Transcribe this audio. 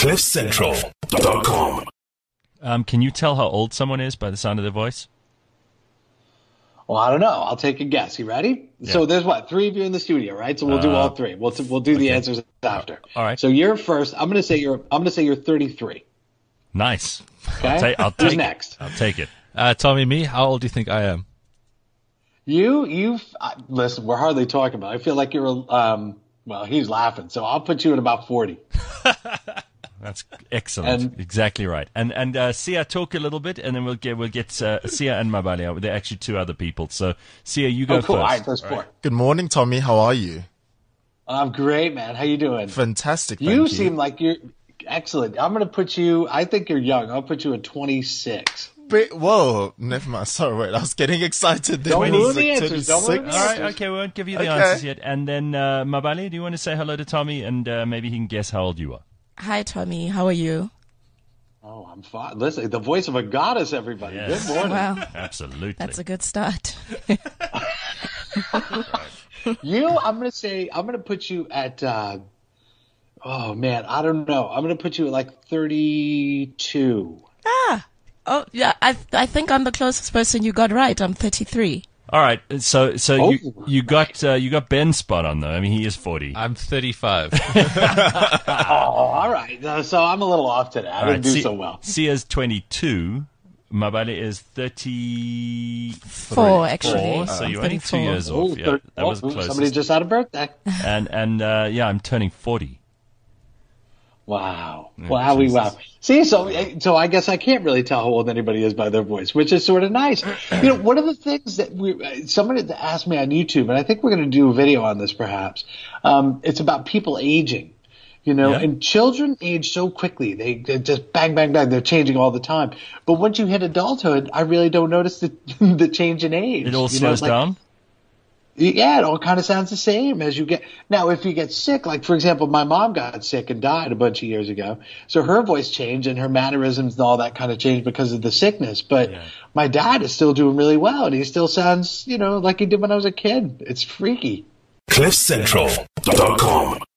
CliffCentral.com. Can you tell how old someone is by the sound of their voice? Well, I don't know. I'll take a guess. You ready? Yeah. So there's what? 3 of you in the studio, right? So we'll do all 3. We'll do the answers after. All right. So you're first. I'm going to say you're 33. Nice. Okay. Who's next? I'll take it. Tommy, me, how old do you think I am? Listen, we're hardly talking about it. I feel like you're, well, he's laughing. So I'll put you at about 40. That's excellent. Exactly right. And Sia, talk a little bit, and then we'll get Sia and Mabali. They're actually 2 other people. So Sia, you go cool. first. All right, there's 4. Good morning, Tommy. How are you? I'm great, man. How you doing? Fantastic. Thank You seem like you're excellent. I'm going to put you, I think you're young. I'll put you at 26. Whoa, never mind. Sorry, wait. I was getting excited. Don't ruin the answers. Don't ruin the All right, answers. okay, we won't give you the answers yet. And then, Mabali, do you want to say hello to Tommy, and maybe he can guess how old you are? Hi, Tommy. How are you? Oh, I'm fine. Listen, the voice of a goddess, everybody. Yes. Good morning. Wow, Absolutely. that's a good start. I'm going to put you at, oh man, I don't know. I'm going to put you at like 32. Oh, yeah, I think I'm the closest person you got right. I'm 33. All right, so you got Ben's spot on though. I mean, he is 40. I'm 35. All right. So I'm a little off today. I didn't do so well. Sia's 22. Mabali is 34, actually. So you're 34. only 2 years off. Yeah, that was close. Somebody just had a birthday. And I'm turning 40. Wow. Yeah, Wowie Jesus. wow. See, so I guess I can't really tell how old anybody is by their voice, which is sort of nice. You know, one of the things that somebody asked me on YouTube, and I think we're going to do a video on this perhaps, it's about people aging. You know, and children age so quickly. They just bang, bang, bang. They're changing all the time. But once you hit adulthood, I really don't notice the change in age. It all slows down? Yeah, it all kind of sounds the same as you get. Now, if you get sick, like, for example, my mom got sick and died a bunch of years ago. So her voice changed and her mannerisms and all that kind of changed because of the sickness. But my dad is still doing really well, and he still sounds, like he did when I was a kid. It's freaky. CliffCentral.com.